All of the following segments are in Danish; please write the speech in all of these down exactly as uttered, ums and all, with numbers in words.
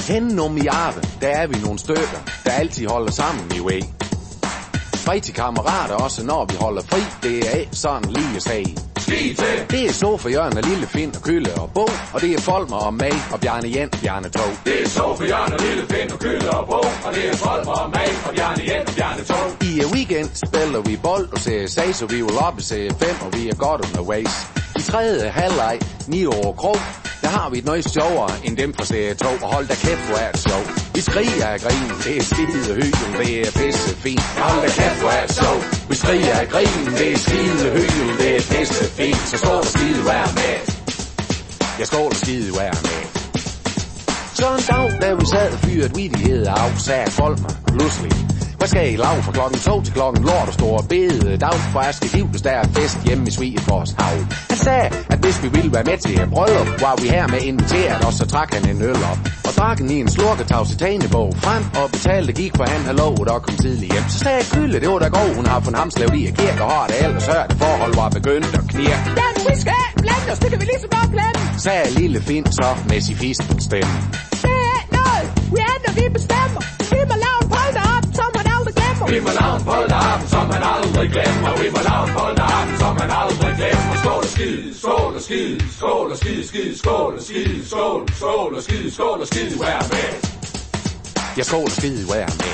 Henne om i Arve, der er vi nogle stykker, der altid holder sammen i way. Rigtig kammerater også når vi holder fri, det er ikke sådan lige sag. Det er Sofa, Jørgen og Lille Finn og Kølle og Bo, og det er Folmer og mig og Bjarne Jens og Bjarne Tog. Det er Sofa, Jørgen og Lille Finn og Kølle og Bo, og det er Folmer og mig og Bjarne Jens og Bjarne Tog. I weekend spiller vi bold og ser sag, så vi vil op i serie fem, og vi er godt undervejs. I tredje halvleg, ni år krog, der har vi et nøje sjovere end dem fra serie to, og hold da kæft, hvor er det sjov. Vi skriger af grin, det er skide hyggen, det er pisse fint. Hold da kæft, hvor er det sjov. Vi skriger af grin, det er skide hyggen, det er pisse fint. Så skål og skide vær med. Jeg skål og skide vær med. Så en dag, da vi sad og fyrede vittigheder af, sagde Folmer pludselig: hvad skal I lave fra klokken to til klokken lort og store bede dag, for jeg skal hivles, der er fest hjemme i Svigerfors hav. Han sagde, at hvis vi ville være med til et bryllup, var vi her med inviteret, og så trak han en øl op. Og drak i en slurketavsitanebog frem, og betalte gik, for han havde lovet at komme tidligt hjem. Så sagde Kølle, det var da god, hun har fundet ham slavet i kirke, og har det ellers hørt, det forhold var begyndt at knirke. Den vi skal blande os, det kan vi lige så godt blande, sagde Lille Finn så med sin fiskens stemme. Det er noget, vi andre vi bestemmer, vi må lave en polterop, som man aldrig glemmer. Vi må lave en polterop, som man aldrig glemmer. Vi må lave en polterop, som man aldrig glemmer. Skål og skid, skål og skid, skål og skid, skid, skål og skid, skål, skål og skid, skål og skid, vær med. Jeg skål og skid, vær med.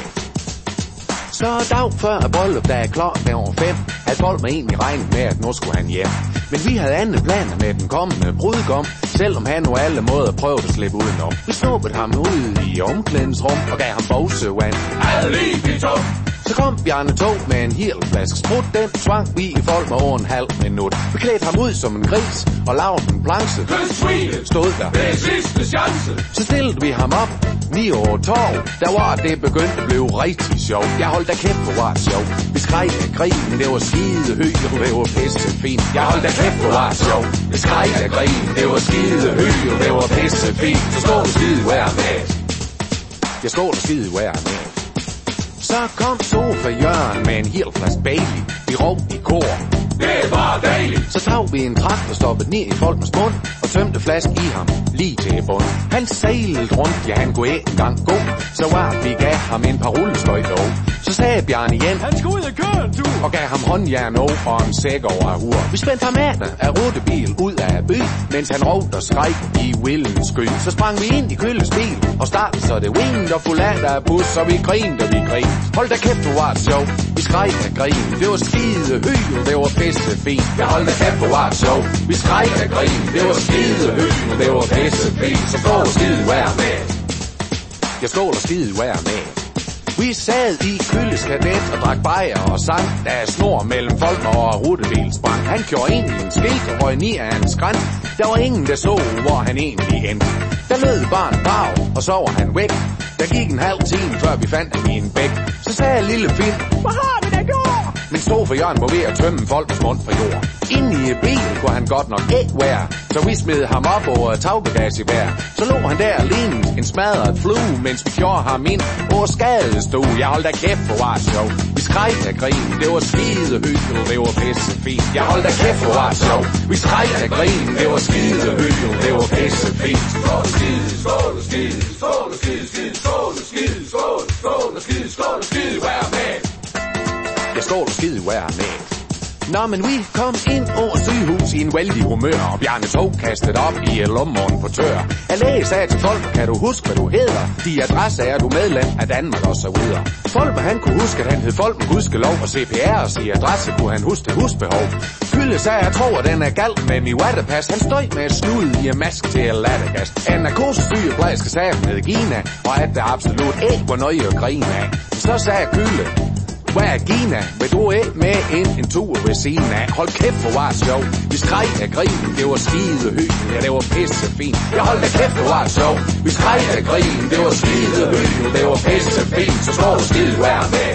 Så dag før at bryllup, der er klokken over fem, havde folk med egentlig regnet med, at nu skulle han hjem. Men vi havde andre planer med den kommende brudgom, selvom han nu alle måder prøvede at slippe udenom. Vi snuppede ham ud i omklædningsrum og gav ham bogsevand. Alibi to. Så kom Bjarne Tog med en hel flaske sprut, den tvang vi i folk med over en halv minut. Vi klædte ham ud som en gris og lavede en planche. Stod der. Det er sidste chance. Så stillede vi ham op, ni år torv. Der var det begyndte at blive rigtig sjovt. Jeg holdt da kæft, hvor var det sjovt. Vi skreg af grin, det var skide hyggeligt, det var pisse fint. Jeg holdt da kæft, hvor var det sjovt. Vi skreg af grin, det var skide hyggeligt, det var pisse fint. Så skål og skide vær med. Jeg skål og skide vær med. Så kom Sofa Jørgen med en hel flaske Bailey. Vi råbte i kor. Det var dejligt. Så tog vi en træk og stoppede ned i folkens mund og tømte flasken i ham lige til bund. Han sejlede rundt, ja han kunne ikke engang gå. Så var vi gav ham en par rulleskøj dog. Så sagde Bjarne Jens, han skulle ud og køre en tur, og gav ham håndjern og en sæk over af hur. Vi spændte ham af rutebil ud af by, mens han råbte og skreg i vildens sky. Så sprang vi ind i Kølles bil og startede så det winged og fuldt af bus, og vi grinede og vi grinede. Hold da kæft, du var det sjovt. Vi skreg af grin, det var skide hyggeligt, det var pisse fint. Jeg hold da kæft, du var det sjovt. Vi skreg af grin, det var skide hyggeligt, det var pisse fint. Så skål og skide vær med. Jeg skål og skide vær med. Vi sad i Kølles kadet og drak bajer og sang, da snor mellem folk og rutebil sprang. Han gjorde ind i en skilt og røg ned af en skrænt. Der var ingen, der så, hvor han egentlig endte. Der lød bare en bag, og så var han væk. Der gik en halv time, før vi fandt ham i en bæk. Så sagde Lille Finn, hvad har vi da gjort? Men Sofa Jørgen var ved at tømme folkets mund fra jord. Inde i bilen kunne han godt nok ikke være, så vi smed ham op over tagbagage hver. Så lå han der alene, en smadret flue, mens vi gjorde ham ind over skadestue. Jeg holdt da kæft, hvor var det sjovt. Vi skreg af grin, det var skide hyggeligt, det var pisse fint. Jeg holdt da kæft, hvor var det sjovt. Vi skreg af grin, det var skide hyggeligt, det var pisse fint. Skål og skide, skål og skide, skål og skide, skide, skål og skide, skål, skål og skide, skål og skide, vær med. Jeg skål og skide vær med. Nå, men vi kom ind over sygehus i en vældig humør, og Bjarne Tog kastede op i lommeren på tør. Jeg læge sagde til folk, kan du huske, hvad du hedder? De adresse er du medlem af Danmark og så videre. Folk, han kunne huske, at han hed folk med gudskelov, og C P R og sige adresse kunne han huske husbehov. Fylde sagde, jeg tror, at den er galt med min wattepas. Han støj med snud i en mask til lattergast. En narkosesygeplejerske sagde, at han hed Gina, og at der absolut ikke var noget at grine af. Så sagde Kølle, hvad er Gina? Vil du ikke med ind en tur ved siden af? Hold kæft, hvor var det sjovt. Vi skreg af grin, det var skide hyggeligt, ja det var pisse fint. Jeg hold da kæft, hvor var det sjovt. Vi skreg af grin, det var skide hyggeligt, det var pisse fint. Så skål og skide vær med.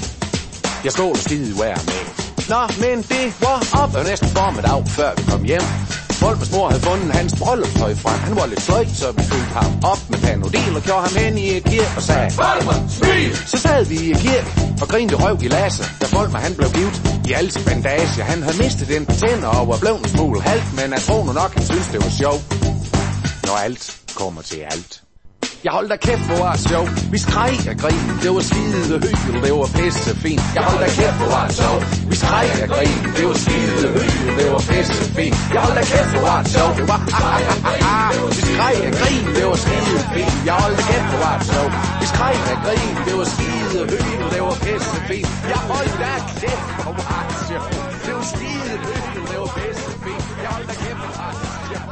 Jeg skål og skide vær med. Nå, men det var op og næsten formiddag, før vi kom hjem. Folkens mor havde fundet hans bryllupstøj frem. Han var lidt fløjt, så vi fyldte ham op med Panodil og gjorde ham hen i et kirke og sagde, Folmer, smil! Så sad vi i kirke og grinte røv i lasse, da Folmer han blev givet i alle til bandage. Han havde mistet den på tænder og var blevet en smule halvt, men jeg tror nu nok, han synes det var sjovt, når alt kommer til alt. Jeg holdt da kæft, hvor var det sjov. Vi skreg og grin, det var skide hyggeligt, det var pisse fint. Jeg holdt da kæft, hvor var det sjov. Vi skreg og grin, det var skide hyggeligt, det var pisse fint. Jeg holdt da kæft, hvor var det sjov. Det var vi skreg og grin, det var skide fint. Jeg holdt da kæft, hvor var det sjov. Vi skreg og grin, det var skide hyggeligt, det var pisse fint. Jeg holdt da kæft, hvor var det sjov. Det var skide hyggeligt, det var pisse fint. Jeg holdt da kæft, hvor var det sjov.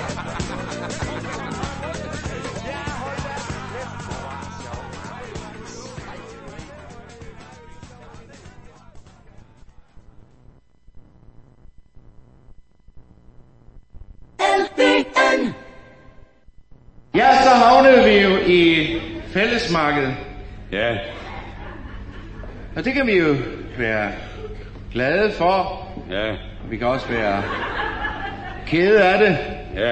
Ja, så havnede vi jo i fællesmarkedet. Ja. Og det kan vi jo være glade for. Ja. Vi kan også være kede af det. Ja.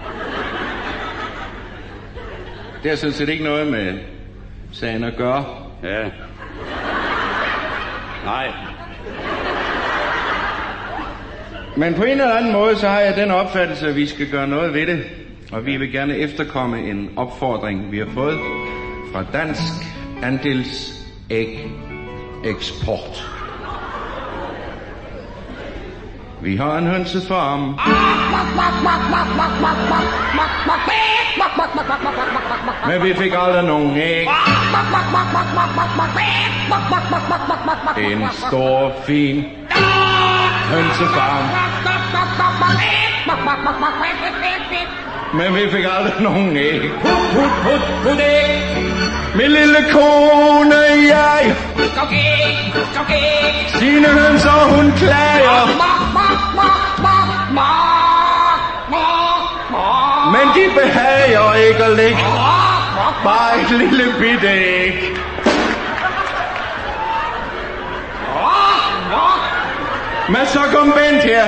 Det er sådan set ikke noget med sagen at gøre. Ja. Nej. Men på en eller anden måde, så har jeg den opfattelse, at vi skal gøre noget ved det. Og vi vil gerne efterkomme en opfordring, vi har fået fra Dansk Andels Æg Eksport. Vi har en hønsefarm. Men vi fik aldrig nogen æg. En stor, fin hønsefarm. Men vi fik aldrig nogen æg. Put, put, put, put æg. Min lille kone, jeg. Sine hønser, hun klager. Men de behager ikke at lægge bare et lille bitte æg. Men så kom Bent her.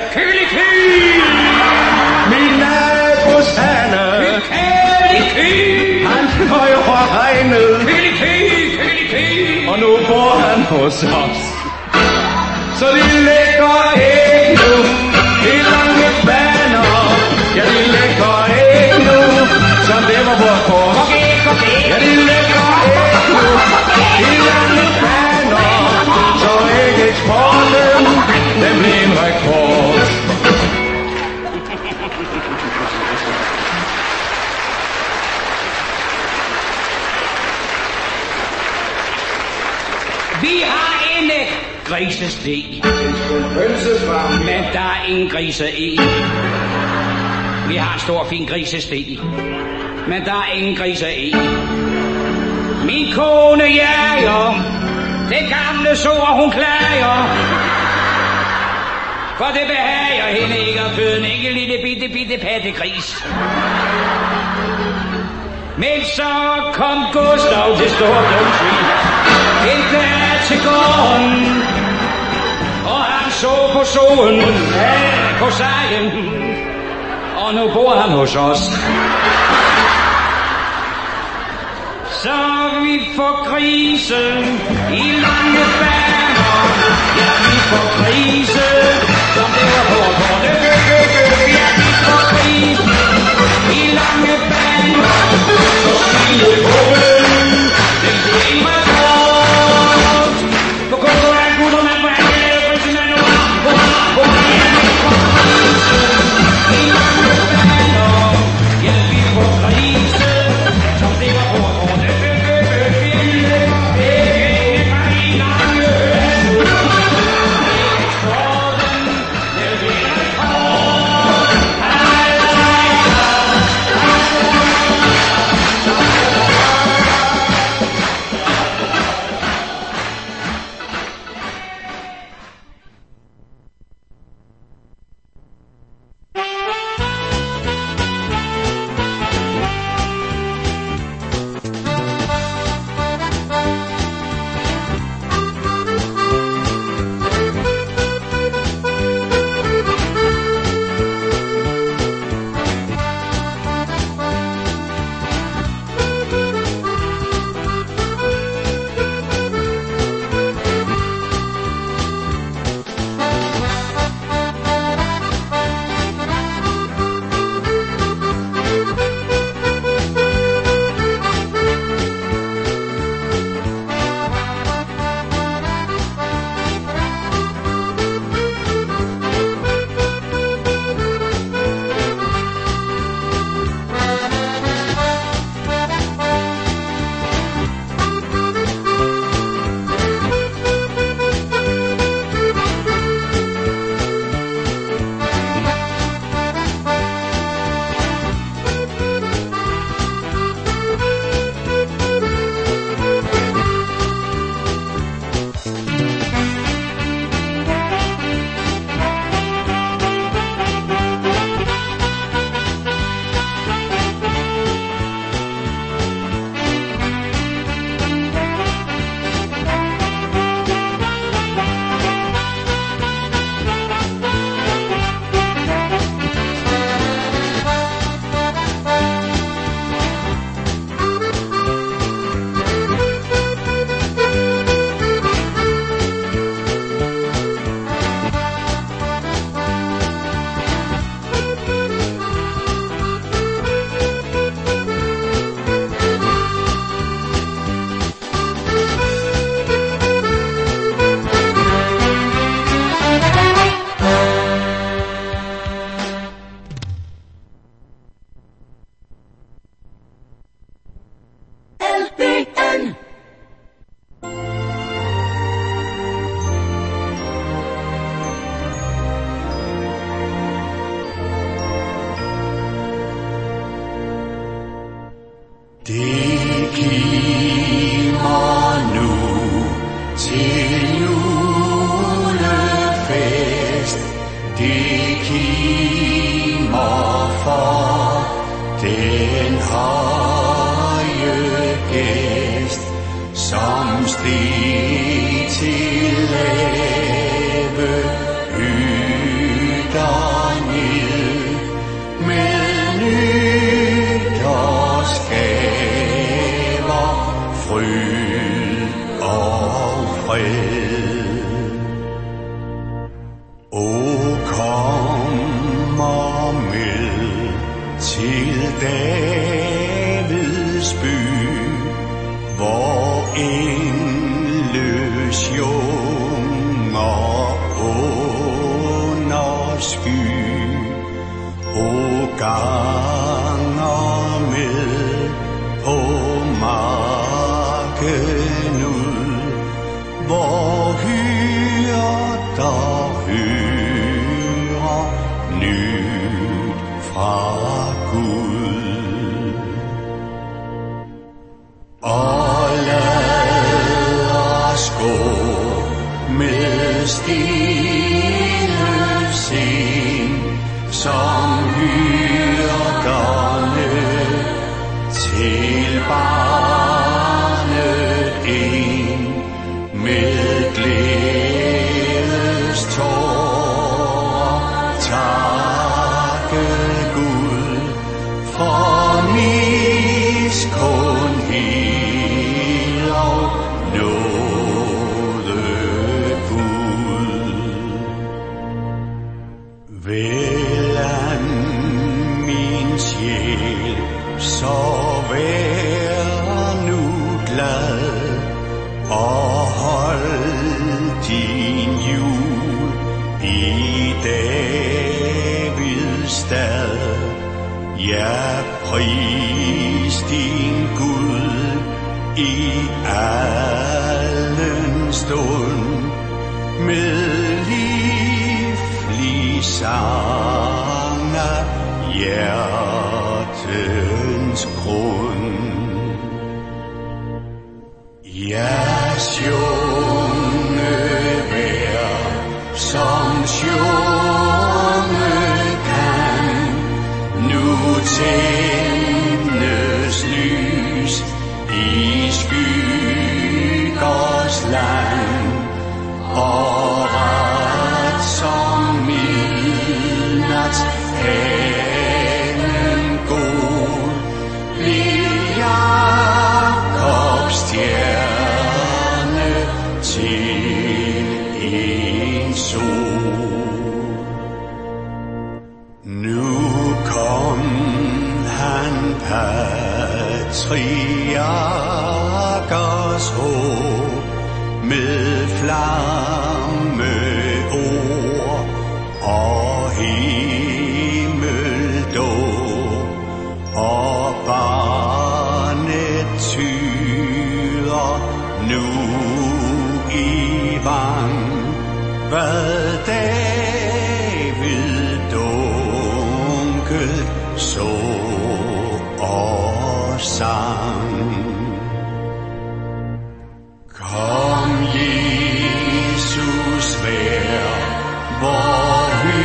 Min nabos Hanne. Han har jo regnet. Og nu bor han hos os. Så de lægger æg nu i lange baner. Ja, de lægger æg nu, som det var vores kors. Ja, de lægger æg nu i lange baner. Så ægeksporten, den bliver en rekord. Vi har en grisesteg, men der er ingen grise i. Vi har en stor, fin grisesteg, men der er ingen grise i. Min kone jager, det gamle sår hun klager, for det behager hende ikke at føde en enkelt lille bitte, bitte pattegris. Men så kom Gustav til Storblomsvig, hente af til gården, og han så på solen, på sagen, og nu bor han hos os. Så vi får grise i lange baner, ja, vi får grise, som det var på kortet, ja, vi får grise i lange baner, så skide på den, den bliver en rekord. På kortet er gutter, man får ikke lave grisen af nu, på kortet, vi får grise i lange baner, ja, vi får grise, som det var på kortet. Oh! stemmer for den høje gæst, som steg til lave hytter ned med nytårsgaver, fryd og fred. O kommer med til Davids by, hvor engløs junger under sky. O ganger med på marken ud, hvor hyrder hører nyt fra Gud. Og lad os gå med stille sind, som hyrderne til barnet ind, med glædes tårer takke Gud for miskundhed og nåde Gud. Velan min sjæl, så vær nu glad, og hold din jul i Davids stad. Ja, pris din Gud i allen stund, med livlig sang af hjertens grund. Ja, sjunge vær, som sjunge kan, nu tændes lys i skyggers land, og ret som midnats hanen god, vil Jakobs stjerne til en sol. Nu kom han patriarkers håb, med flammeord og himmeldåb, og barnet tyder nu i vang, hvad David dunket så og sang. Kom Jesus vær, vor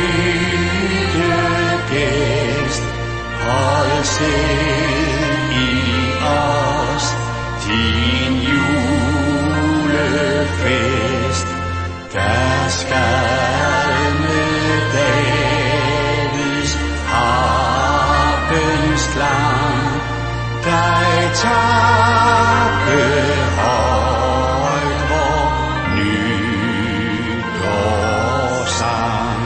hyttegæst, hold selv i os din julefest. Der skal med Davids harpens klang dig takke højt vor nytårssang.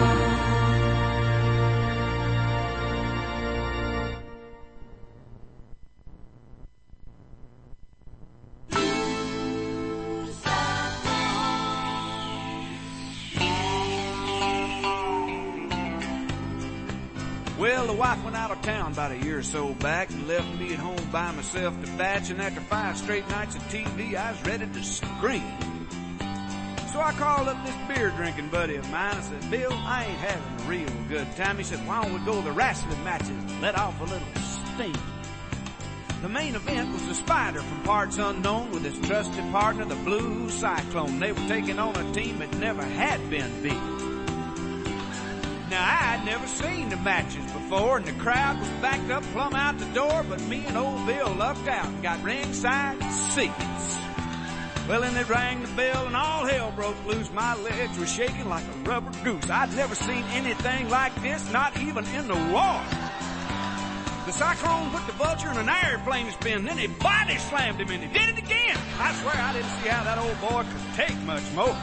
Well, the wife went out of town about a year or so back and left me at home by myself to batch, and after five straight nights of T V, I was ready to scream. So I called up this beer-drinking buddy of mine and said, Bill, I ain't having a real good time. He said, why don't we go to the wrestling matches and let off a little steam? The main event was the Spider from parts unknown with his trusted partner, the Blue Cyclone. They were taking on a team that never had been beat. Now, I I'd never seen the matches before, and the crowd was backed up plumb out the door, but me and old Bill lucked out and got ringside seats. Well, then they rang the bell and all hell broke loose. My legs were shaking like a rubber goose. I'd never seen anything like this, not even in the war. The cyclone put the vulture in an airplane spin, then he body slammed him and he did it again. I swear I didn't see how that old boy could take much more.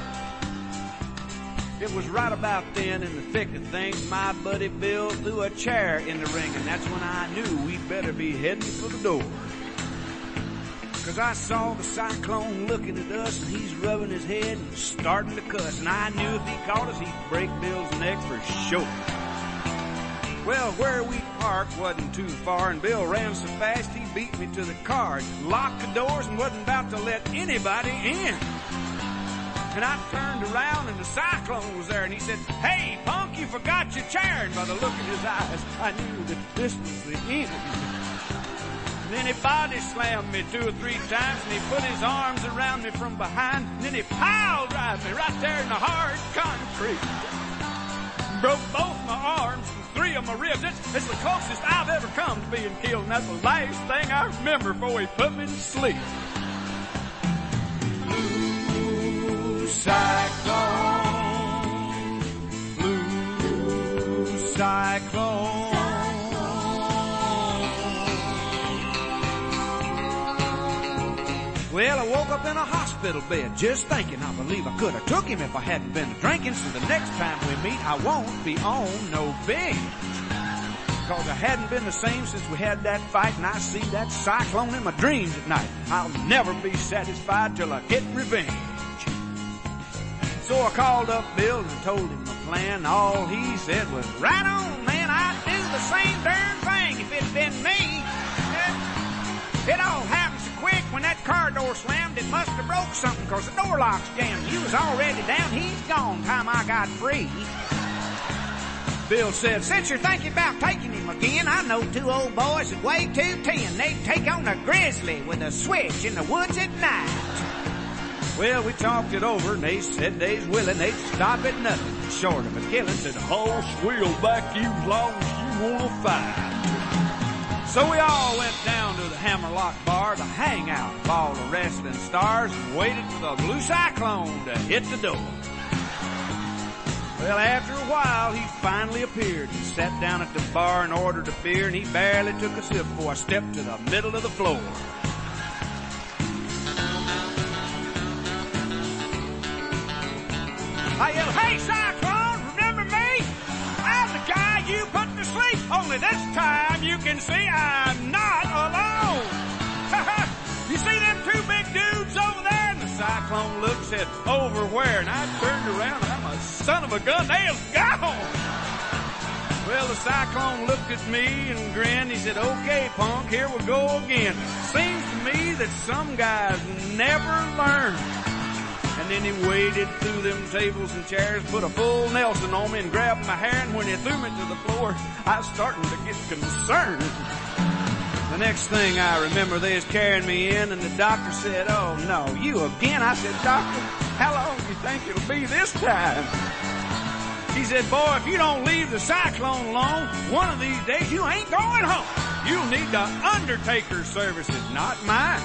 It was right about then, in the thick of things, my buddy Bill threw a chair in the ring, and that's when I knew we'd better be heading for the door. Cause I saw the cyclone looking at us, and he's rubbing his head and starting to cuss, and I knew if he caught us, he'd break Bill's neck for sure. Well, where we parked wasn't too far, and Bill ran so fast he beat me to the car, locked the doors and wasn't about to let anybody in. And I turned around and the cyclone was there, and he said, "Hey, punk, you forgot your chair." And by the look in his eyes, I knew that this was the end. And then he body slammed me two or three times, and he put his arms around me from behind, and then he pile drive me right there in the hard concrete. Broke both my arms and three of my ribs. It's, it's the closest I've ever come to being killed, and that's the last thing I remember before he put me to sleep. Blue cyclone, blue cyclone. Well, I woke up in a hospital bed just thinking I believe I could have took him if I hadn't been drinking. So the next time we meet, I won't be on no binge. Cause I hadn't been the same since we had that fight, and I see that cyclone in my dreams at night. I'll never be satisfied till I get revenge. So I called up Bill and told him my plan. All he said was, "Right on, man, I'd do the same darn thing if it'd been me." It all happened so quick when that car door slammed, it must have broke something cause the door lock's jammed. You was already down, he's gone time I got free. Bill said, "Since you're thinking about taking him again, I know two old boys that weigh two ten. They'd take on a grizzly with a switch in the woods at night." Well, we talked it over and they said they's willing, they'd stop at nothing short of a killing. Said, "Horse, we'll back you as long as you wanna fight." So we all went down to the Hammerlock Bar to hang out with all the wrestling stars and waited for the Blue Cyclone to hit the door. Well, after a while, he finally appeared and sat down at the bar and ordered a beer, and he barely took a sip before I stepped to the middle of the floor. I yelled, "Hey, Cyclone, remember me? I'm the guy you put to sleep. Only this time you can see I'm not alone." "You see them two big dudes over there?" And the Cyclone looked and said, "Over where?" And I turned around and I'm a son of a gun, they was gone. Well, the Cyclone looked at me and grinned. He said, "Okay, punk, here we go again. Seems to me that some guys never learn." And then he waded through them tables and chairs, put a full Nelson on me and grabbed my hair, and when he threw me to the floor, I was starting to get concerned. The next thing I remember, they was carrying me in, and the doctor said, "Oh no, you again?" I said, "Doctor, how long do you think it'll be this time?" He said, "Boy, if you don't leave the Cyclone alone, one of these days you ain't going home. You'll need the Undertaker services, not mine."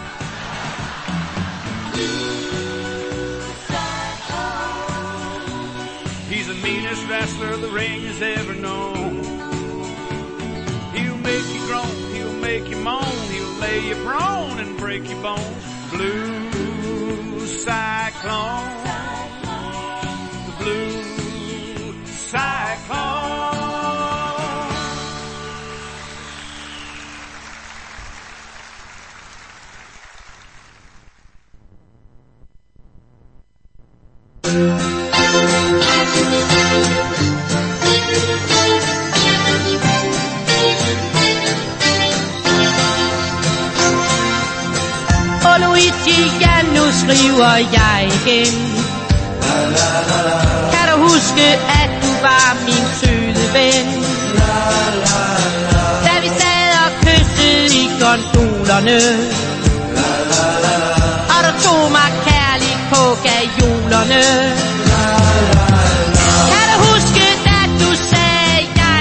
He's the meanest wrestler the ring has ever known. He'll make you groan, he'll make you moan, he'll lay you prone and break your bones. Blue Cyclone, the Blue Cyclone. Og Luigi, ja, nu skriver jeg igen. Kan du huske, at du var min søde ven? Da vi sad og kyssede i gondolerne, og du tog mig kærligt på gajolerne. Kan du huske, at du sagde, jeg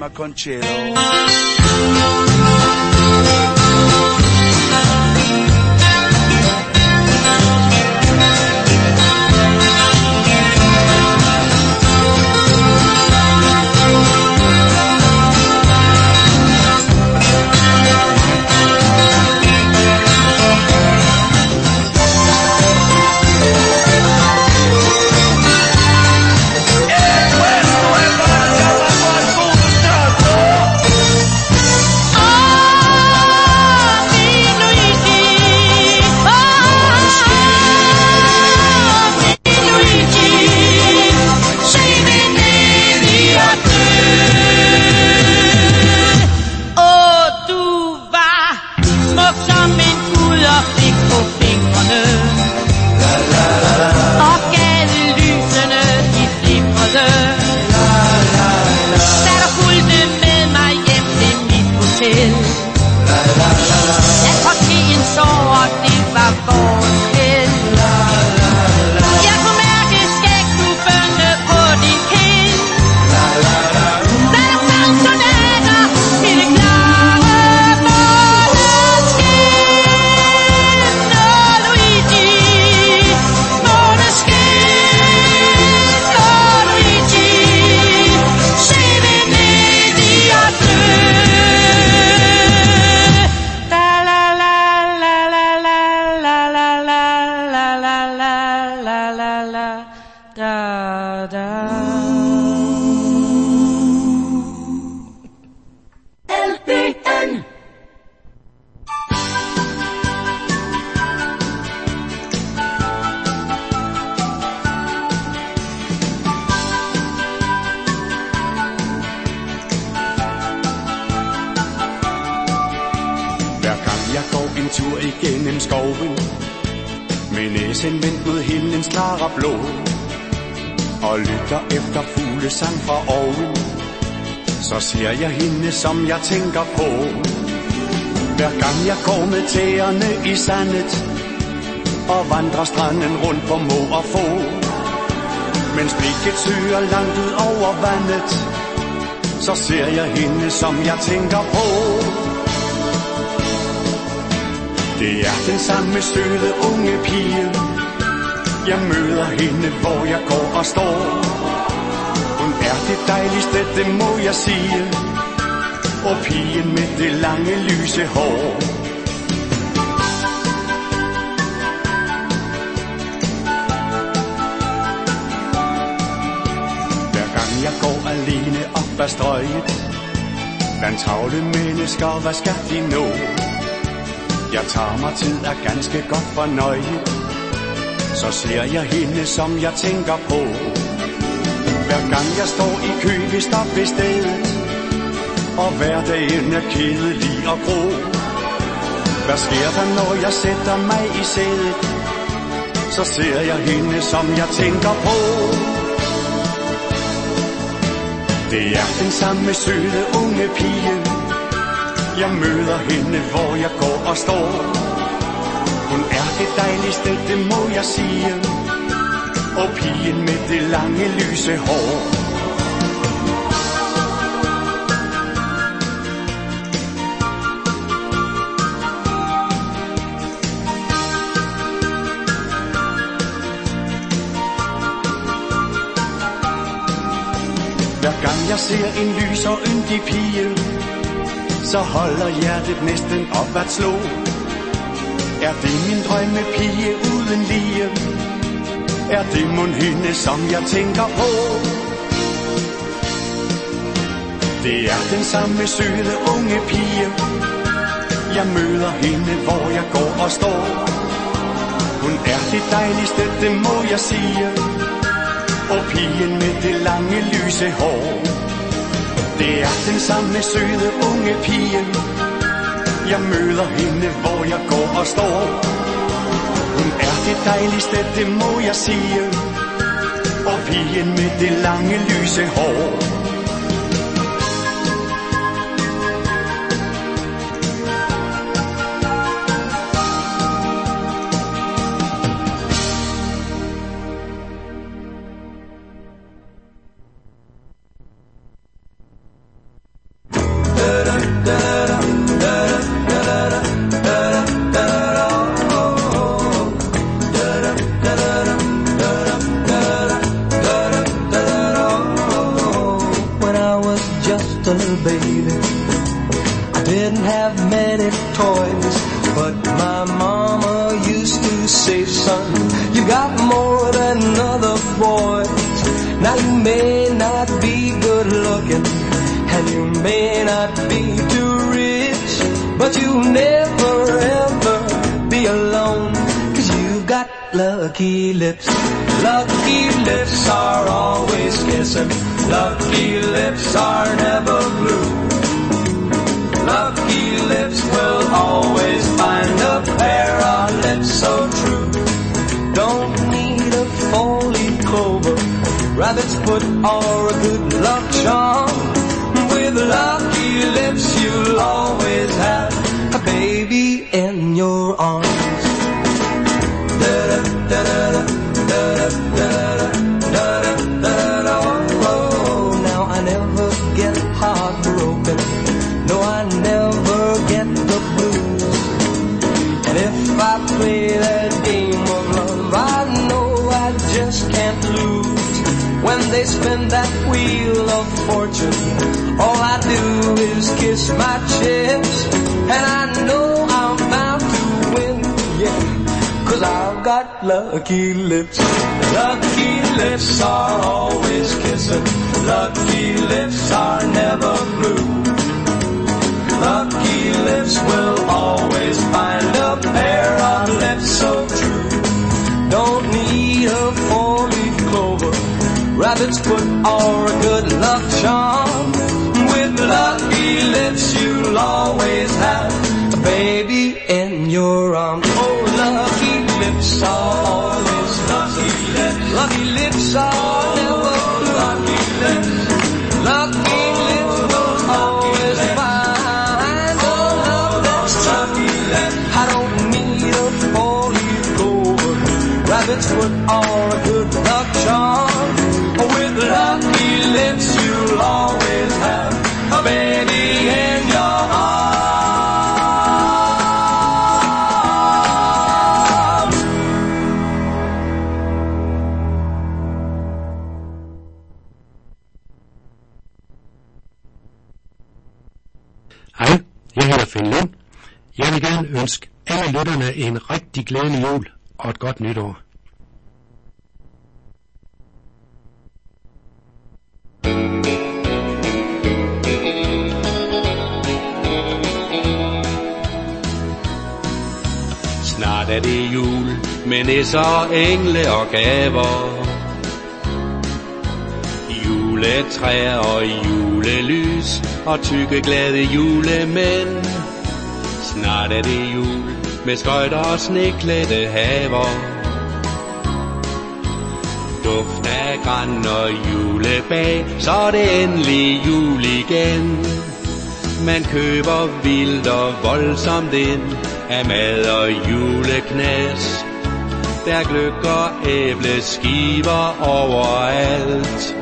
Concello. Som jeg tænker på, hver gang jeg går med tæerne i sandet og vandrer stranden rundt på må og få, mens blikket søger langt ud over vandet, så ser jeg hende, som jeg tænker på. Det er den samme søde unge pige, jeg møder hende, hvor jeg går og står. Hun er det dejligste, det må jeg sige, og pigen med det lange lyse hår. Hver gang jeg går alene op ad strøget, blandt travle mennesker, hvad skal de nå? Jeg tager mig tid, er ganske godt fornøjet, så ser jeg hende, som jeg tænker på. Hver gang jeg står i kø ved stop ved stedet, og hverdagen er kedelig og grå. Hvad sker der, når jeg sætter mig i sædet? Så ser jeg hende, som jeg tænker på. Det er den samme søde unge pige, jeg møder hende, hvor jeg går og står. Hun er det dejligste, det må jeg sige, og pigen med det lange lyse hår. Hver gang jeg ser en lys og yndig pige, så holder hjertet næsten op at slå. Er det min drømmepige uden lige? Er det mon hende, som jeg tænker på? Det er den samme søde unge pige, jeg møder hende, hvor jeg går og står. Hun er det dejligste, det må jeg sige, og pigen med det lange lyse hår. Det er den samme søde unge pige, jeg møder hende, hvor jeg går og står. Hun er det dejligste, det må jeg sige, og pigen med det lange lyse hår. lucky lips. Lucky lips are always kissing. Lucky lips are never blue. Lucky lips will always find a pair of lips so true. Don't need a four-leaf clover, rabbit's foot or a good luck charm. With lucky lips you'll always have a baby in your arms. Da-da, da-da, da-da, da-da, da-da, da-da, oh, now I never get heartbroken. No, I never get the blues. And if I play that game of love, I know I just can't lose. When they spin that wheel of fortune, all I do is kiss my chips. And I know I'm bound to win, yeah, 'cause I've got lucky lips. Lucky lips are always kissing. Lucky lips are never blue. Lucky lips will always find a pair of lips so true. Don't need a four-leaf clover, rabbit's foot or a good luck charm. With lucky lips you'll always have a baby in your arms. Oh, lucky lips are always lucky lips. Lucky lips are never lucky lips. Lucky lips will always find a love that's lucky lips. I don't need a four-leaf clover, rabbit's foot or a good luck charm. With lucky lips you'll always have a baby in your arms. Hej, jeg hedder Finn Lind. Jeg vil gerne ønske alle lytterne en rigtig glædelig jul og et godt nytår. Snart er det jul med nisser, engle og gaver. Juletræer og julelys og tykke glade julemænd. Snart er det jul med skøjter og sneklædte haver. Duft af gran og julebag, så er det endelig jul igen. Man køber vildt og voldsomt ind af mad og juleknas. Der gløgger æbleskiver overalt.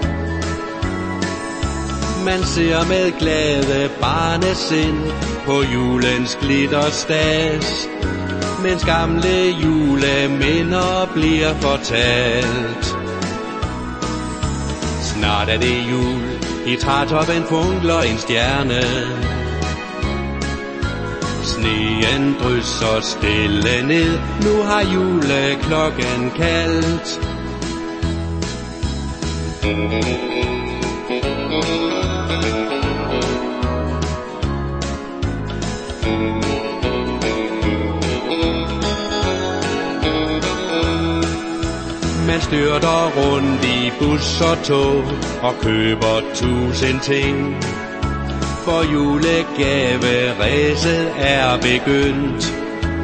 Man ser med glade barnesind på julens glitterstas, mens gamle juleminder bliver fortalt. Snart er det jul, i trætoppen funkler en stjerne. Sneen drysser stille ned, nu har juleklokken kaldt. Man styrter rundt i bus og tog og køber tusind ting, for julegaveræset er begyndt.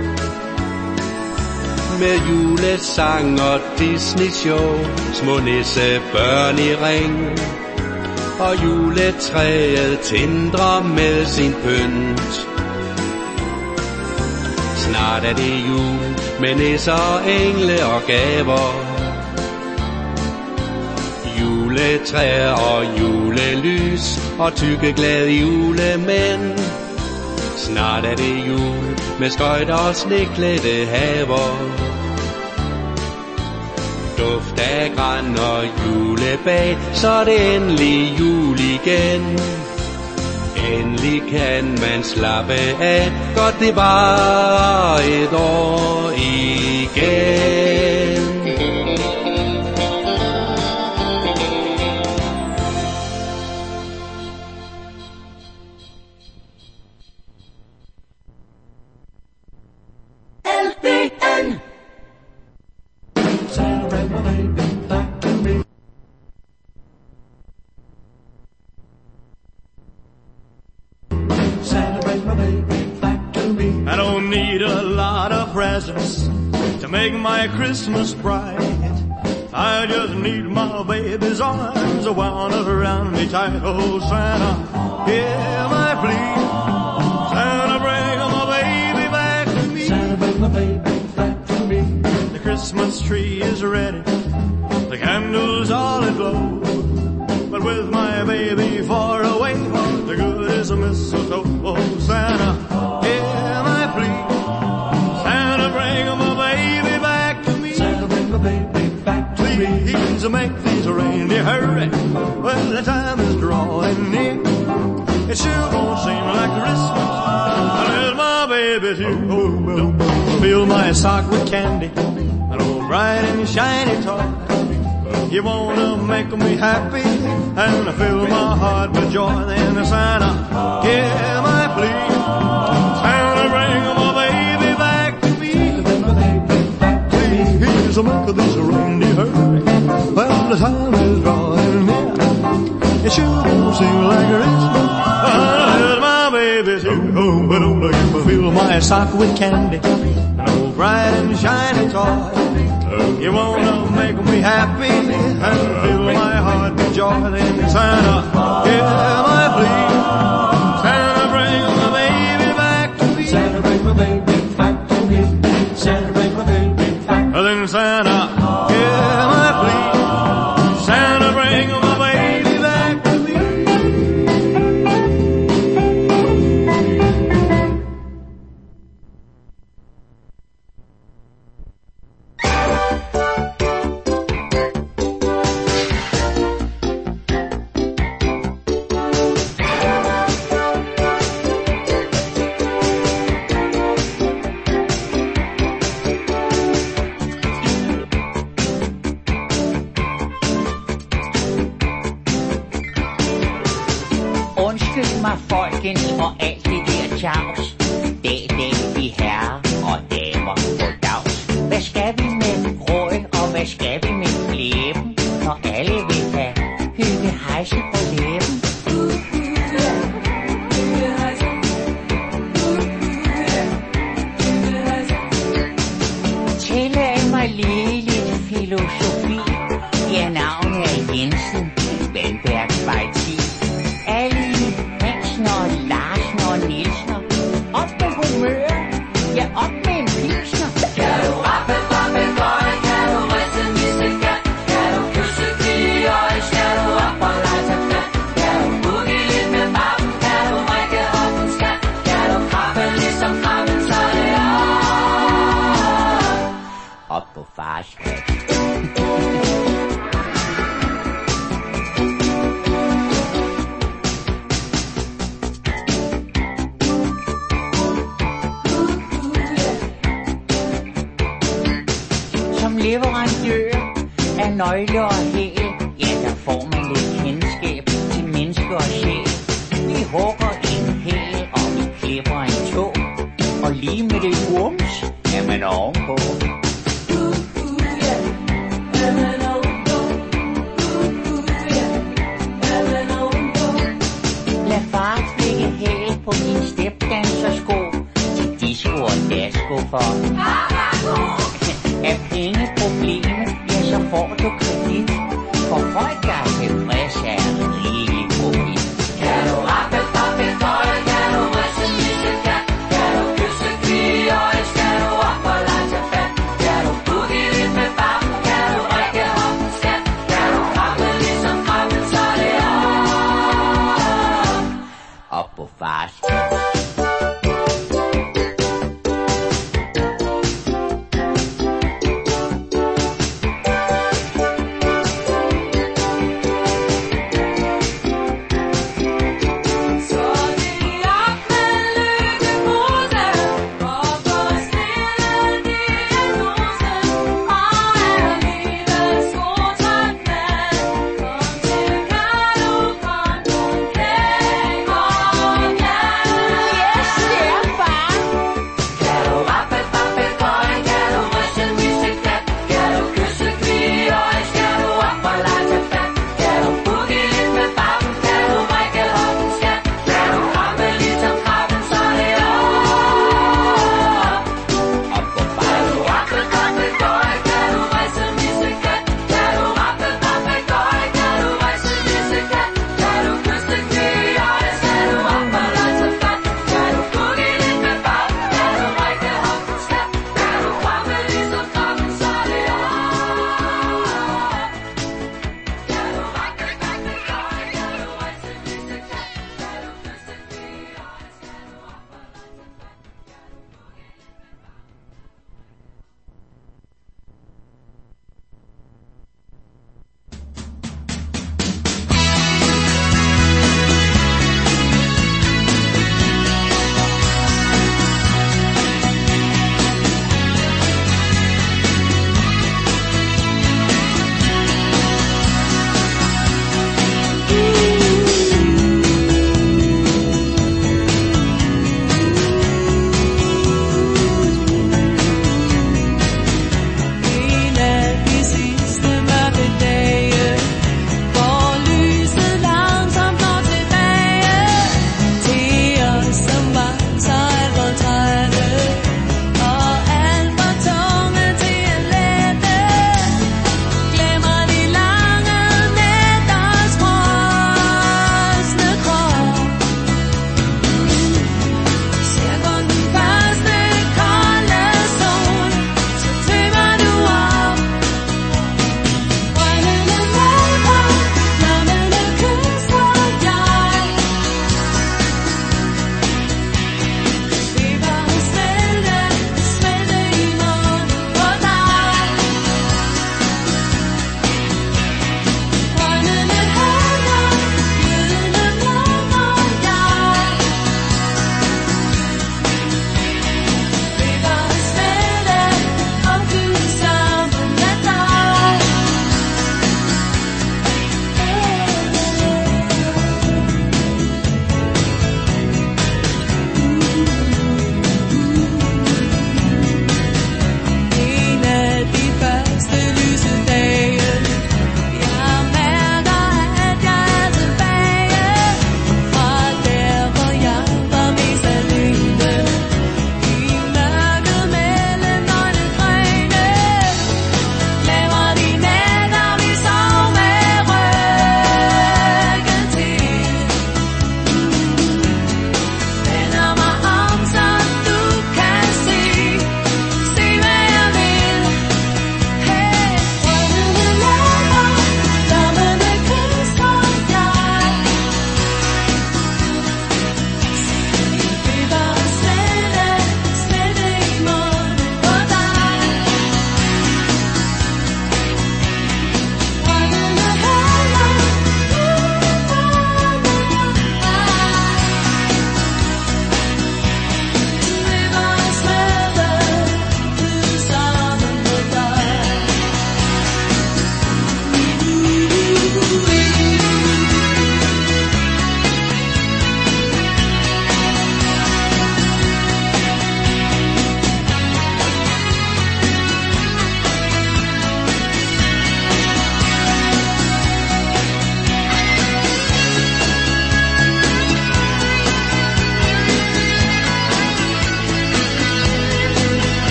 Med julesang og Disney-show, små nissebørn i ring, og juletræet tindrer med sin pynt. Snart er det jul med nisser, engle og gaver. Juletræer og julelys og tykke glade julemænd. Snart er det jul med skøjter og sneklædte haver. Duft af gran og julebag, så er det endelig jul igen. Endelig kan man slappe af, godt det var et år igen. L B N presents to make my Christmas bright. I just need my baby's arms wound around me tight. Oh, Santa, hear my plea. Santa, bring my baby back to me. Santa, bring my baby back to me. The Christmas tree is ready, the candles all aglow, but with my baby far away, the good is a mistletoe. Oh, Santa, hear my plea. Santa, bring my baby back to me. Santa, bring my baby back to me. Please make these reindeer hurry when the time is drawing near. It sure won't seem like Christmas unless my baby's here. Oh, don't fill my sock with candy, an old bright and shiny toy. You wanna make me happy and fill my heart with joy. Then Santa, hear my plea. Santa, bring my baby back to me. Please make this reindeer hurry well the time is drawing near. It sure won't seem like Christmas unless my baby's here. Oh, but don't let me fill my sock with candy, an old bright and shiny toy. You wanna make me happy and fill my heart with joy. Then Santa, hear my plea. Santa, bring my baby back to me. Santa, bring my baby back to me. Santa, bring my baby back. Then Santa, hear my plea. Santa, bring my baby back to me. Undskyld mig, folkens, og alt det der tjavs. Dag, dag, vi herrer og damer på dags. Hvad skal vi med røg, og hvad skal vi med flæben, når alle vil have hygge hejse på læben? Tillad mig lige lidt filosofi. Ja, navnet er Jensen, Vandværksvej ti. Ali, Hansen og Larsen og Nielsen. Op med humør, ja op med en pilsner. Kan du rappe, rappe, gøj, kan du riste, misse, gat? Kan du kysse, kvige, øj, skal du op og lege sig flat? Kan du boogie lidt med bappen, kan du række op en skat? Kan du krabbe ligesom krabben, så det er op på fars hat. Leverandør af nøgler og hæl, ja, der får man lidt kendskab til menneske og sjæl. Vi hugger en hæl, og vi klipper en tå, og lige med det wums, er man ovenpå. Lad far flikke hæl på din stepdansersko til disco og dasko for er pengeproblemet, ja, så får du kredit. For folk, der er tilfreds, er rigeligt profit. Kan du rappe, rappe, gøj, kan du riste, misse, gat? Kan du kysse, kvige, øj, skal du op og lege sig fat? Kan du boogie lidt med bappen, kan du række op en skat? Kan du krabbe ligesom krabben, så det er op på fars.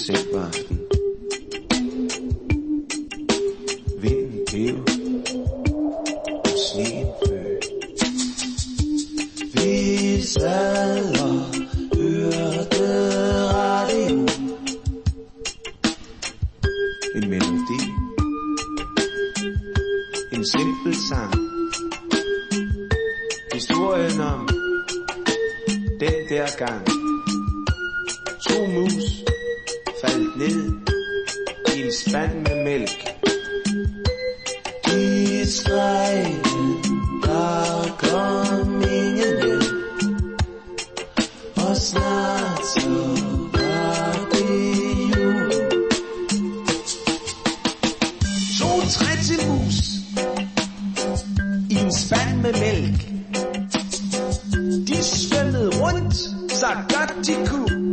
decemberaften. Vinden pev, og sneen føg. Vi sad og hørte radio. En melodi, en simpel sang. Historien om den der gang to mus faldt ned i en spand med mælk. De skreg, der kom ingen hjælp, og snart så var det jul. To trættemus i en spand med mælk. De svømmede rundt, så godt de kunne.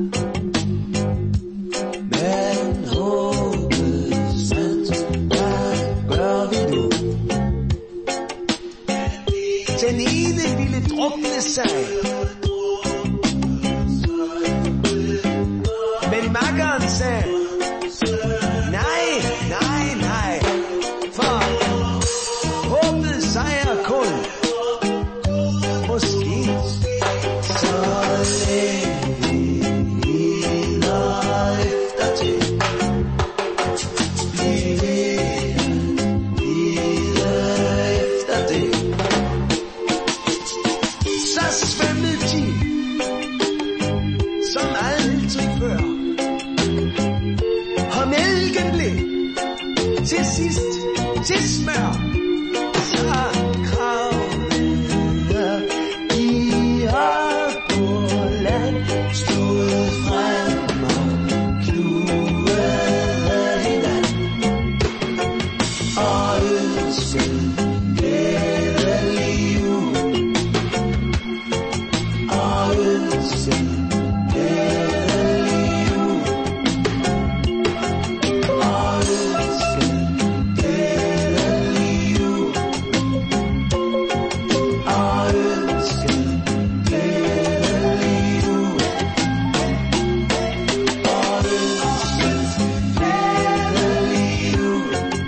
Men håbet sandt, hvad gør vi nu? Den ene ville drukne sig, men makkeren sagde, nej, nej, nej, for håbet sejrer kun. Måske så længe vi hviler efter til. Vi vil hvile efter det. Så svømmede de som aldrig før, og mælken blev til sidst til smør. Så kravlede de op på land, stod frem og kluede hinanden og ønskede glædelig jul, og ønskede glædelig jul, og ønskede glædelig jul, og ønskede glædelig jul, og ønskede glædelig jul,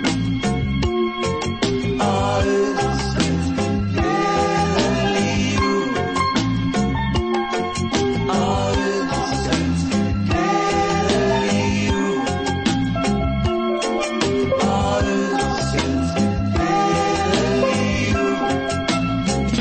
og ønskede glædelig jul, og ønskede glædelig jul, og ønskede glædelig jul.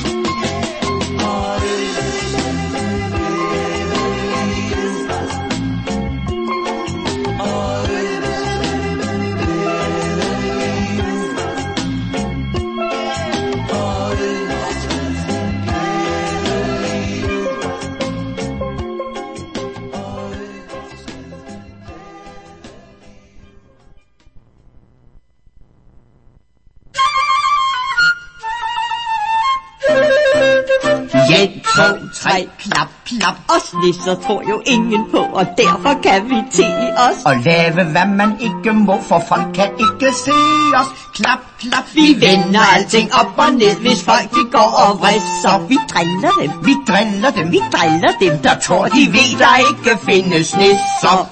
Et, to, tre, klap, klap. Os nisser tror jo ingen på, og derfor kan vi te os. Og lave hvad man ikke må, for folk kan ikke se os. Klap, klap. Vi vender alting op og ned, hvis folk de går og vrisser. Vi driller dem, Vi driller dem, vi driller dem, der tror de ved, der ikke findes nisser.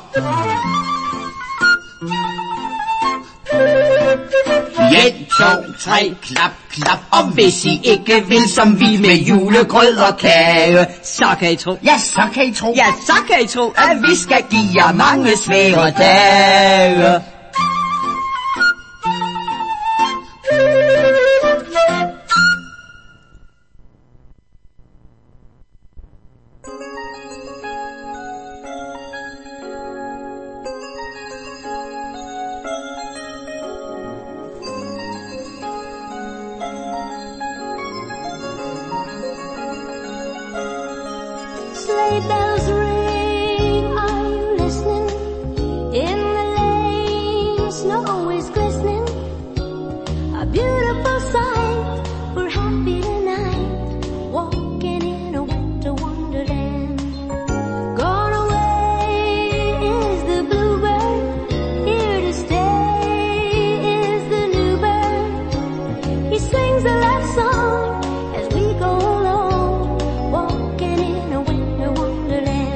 Et, to, tre, klap, klap. Og hvis I ikke vil som vi med julegrød og kage, så kan I tro, ja, så kan I tro, ja, så kan I tro, at vi skal give jer mange svære dage. Sleigh bells ring, are you listening? In the lane, snow is glistening. A beautiful sight, we're happy tonight, walking in a winter wonderland. Gone away is the bluebird, here to stay is the new bird. He sings a love song as we go along, walking in a winter wonderland.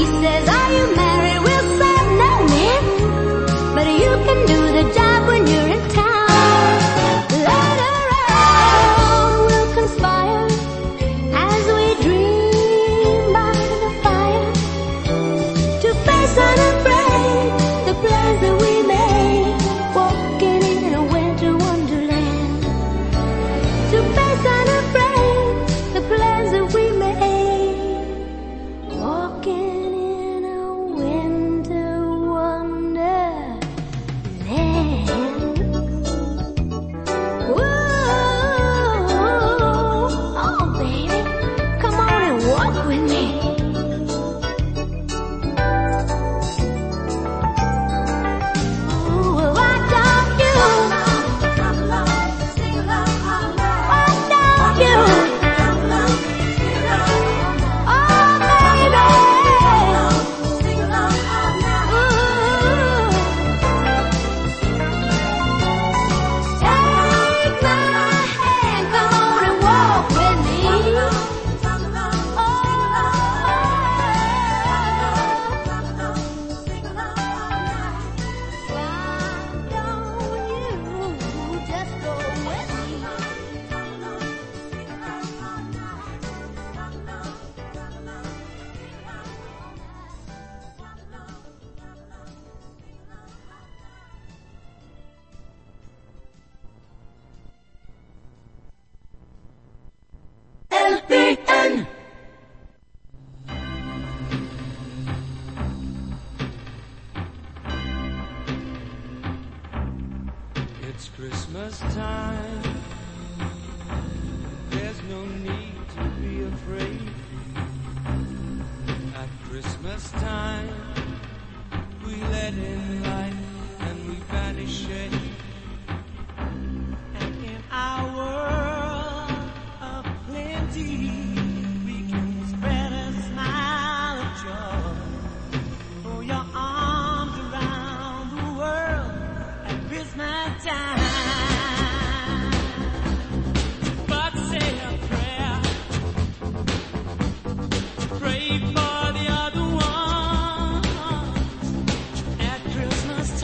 He says, are you married? We'll say no, man. But you can do the job when you're in town. Later on, we'll conspire as we dream by the fire to face unafraid the plans that we made, walking in a winter wonderland. To face unafraid the plans that we made, walking in a winter wonderland. Whoa, oh baby, come on and walk with me. Ooh, why don't you? Why don't you? Oh baby, take my hand, come on and walk with me. Just go with me. L P N. It's Christmas time. There's no need to be afraid. At Christmas time, we let in light and we banish shade. And in our world of plenty, we can spread a smile of joy. Throw your arms around the world at Christmas time. But say a prayer, pray for the other ones at Christmas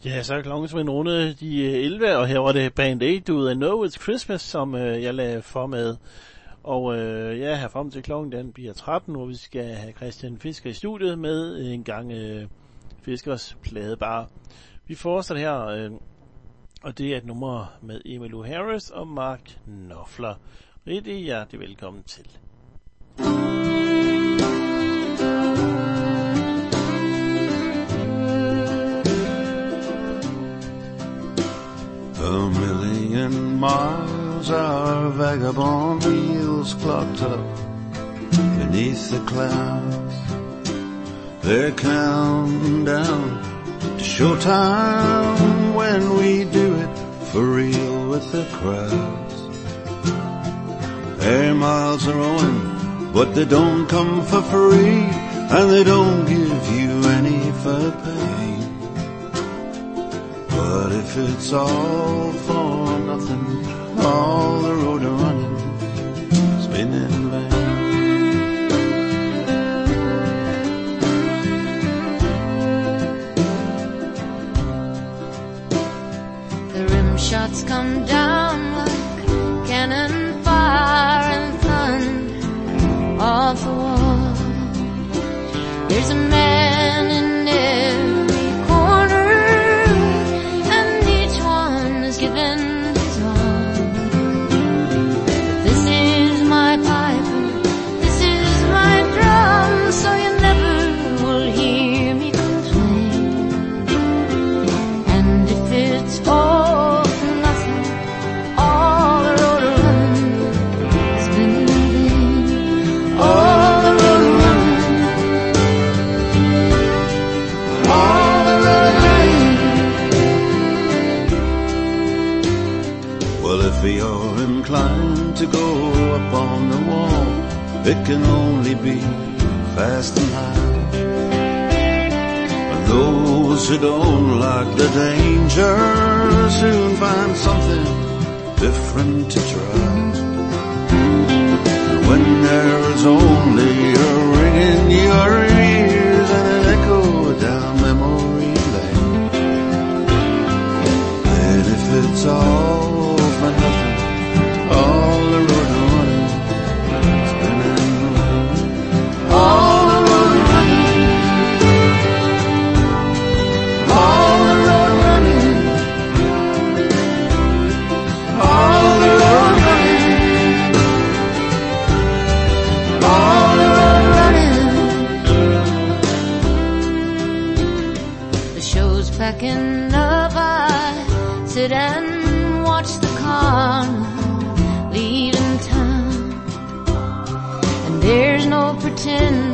Ja, så er klokken som en runde de elleve, og her var det Band aid, Do They Know It's Christmas, som øh, jeg lagde for med. Og øh, ja, herfrem til klokken, den bliver tretten, hvor vi skal have Christian Fisker i studiet med en gang øh, Fiskers pladebar. Vi fortsætter her, øh, og det er et nummer med Emmylou Harris og Mark Knopfler. Rigtig hjertelig velkommen til. A million miles our vagabond wheels clocked up beneath the clouds. They're counting down to showtime when we do it for real with the crowds. Air miles are owing, but they don't come for free, and they don't give you any for pay. But if it's all for nothing, all the road are running, it's been in vain. The rim shots come down like cannon fire and thunder off the wall. There's a man in every corner, given his all. This is my piper, this is my drum, so you never will hear me complain. And if it's all for nothing, all the road running has been in vain. All the road running, all the road running. Well, if you're inclined to go up on the wall, it can only be fast and high. And those who don't like the danger soon find something different to try. And when there's only a ring in your ears and an echo down memory lane, then if it's all for nothing, all the road running, it's been in vain. All the road running, all the road running, all the road running, all the road running. The show's packing up, I sit and watch the car leaving town, and there's no pretending